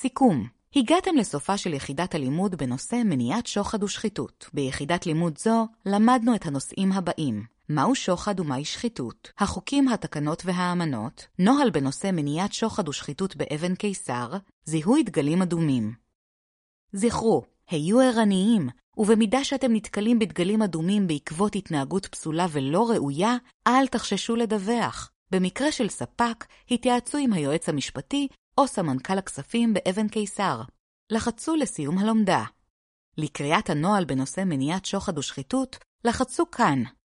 סיכום. הגעתם לסופה של יחידת הלימוד בנושא מניעת שוחד ושחיתות. ביחידת לימוד זו למדנו את הנושאים הבאים: מהו שוחד ומהי שחיתות, החוקים, התקנות והאמנות, נוהל בנושא מניעת שוחד ושחיתות באבן קיסר, זיהוי דגלים אדומים. זכרו, היו ערניים, ובמידה שאתם נתקלים בדגלים אדומים בעקבות התנהגות פסולה ולא ראויה, אל תחששו לדווח. במקרה של ספק, התייעצו עם היועץ המשפטי או סמנכ"ל הכספים באבן קיסר. לחצו לסיום הלומדה. לקריאת הנוהל בנושא מניעת שוחד ושחיתות, לחצו כאן.